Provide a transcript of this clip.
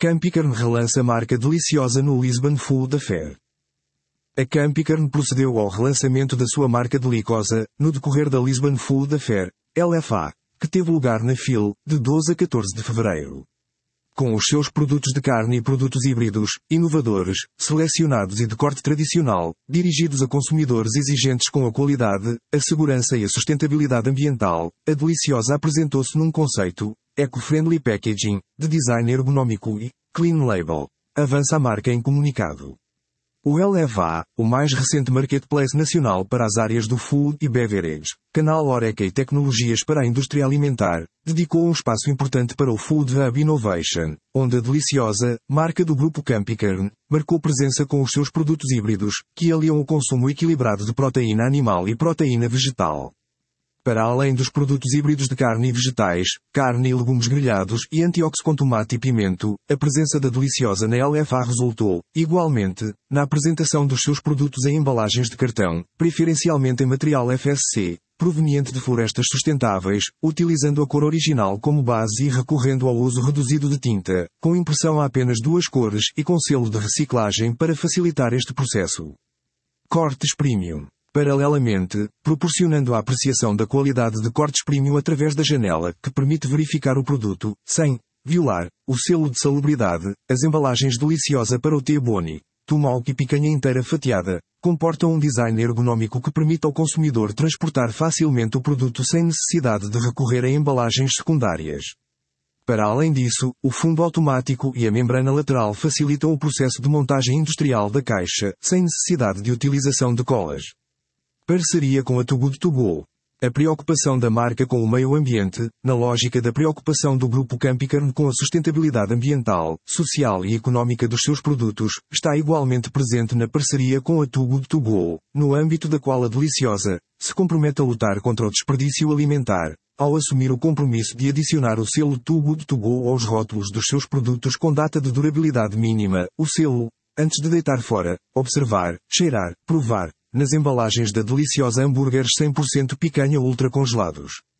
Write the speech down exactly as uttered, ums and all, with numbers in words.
Campicarne relança a marca deliciosa no Lisbon Food Affair. A Campicarne procedeu ao relançamento da sua marca deliciosa, no decorrer da Lisbon Food Affair, L F A, que teve lugar na F I L, de doze a catorze de fevereiro. Com os seus produtos de carne e produtos híbridos, inovadores, selecionados e de corte tradicional, dirigidos a consumidores exigentes com a qualidade, a segurança e a sustentabilidade ambiental, a deliciosa apresentou-se num conceito, eco-friendly packaging, de design ergonómico e clean label. Avança a marca em comunicado. O L F A, o mais recente marketplace nacional para as áreas do food e beverage, canal Horeca e tecnologias para a indústria alimentar, dedicou um espaço importante para o Food Hub Innovation, onde a deliciosa, marca do grupo Campicarne, marcou presença com os seus produtos híbridos, que aliam o consumo equilibrado de proteína animal e proteína vegetal. Para além dos produtos híbridos de carne e vegetais, carne e legumes grelhados e antiox com tomate e pimento, a presença da deliciosa na L F A resultou, igualmente, na apresentação dos seus produtos em embalagens de cartão, preferencialmente em material F S C, proveniente de florestas sustentáveis, utilizando a cor original como base e recorrendo ao uso reduzido de tinta, com impressão a apenas duas cores e com selo de reciclagem para facilitar este processo. Cortes Premium. Paralelamente, proporcionando a apreciação da qualidade de cortes premium através da janela que permite verificar o produto, sem violar o selo de salubridade, as embalagens deliciosa para o T-bone, tomahawk e picanha inteira fatiada, comportam um design ergonómico que permite ao consumidor transportar facilmente o produto sem necessidade de recorrer a embalagens secundárias. Para além disso, o fundo automático e a membrana lateral facilitam o processo de montagem industrial da caixa, sem necessidade de utilização de colas. Parceria com a Too Good To Go. A preocupação da marca com o meio ambiente, na lógica da preocupação do grupo Campicarne com a sustentabilidade ambiental, social e económica dos seus produtos, está igualmente presente na parceria com a Too Good To Go, no âmbito da qual a deliciosa se compromete a lutar contra o desperdício alimentar, ao assumir o compromisso de adicionar o selo Too Good To Go aos rótulos dos seus produtos com data de durabilidade mínima. O selo, antes de deitar fora, observar, cheirar, provar, nas embalagens da deliciosa hambúrgueres cem por cento picanha ultra congelados.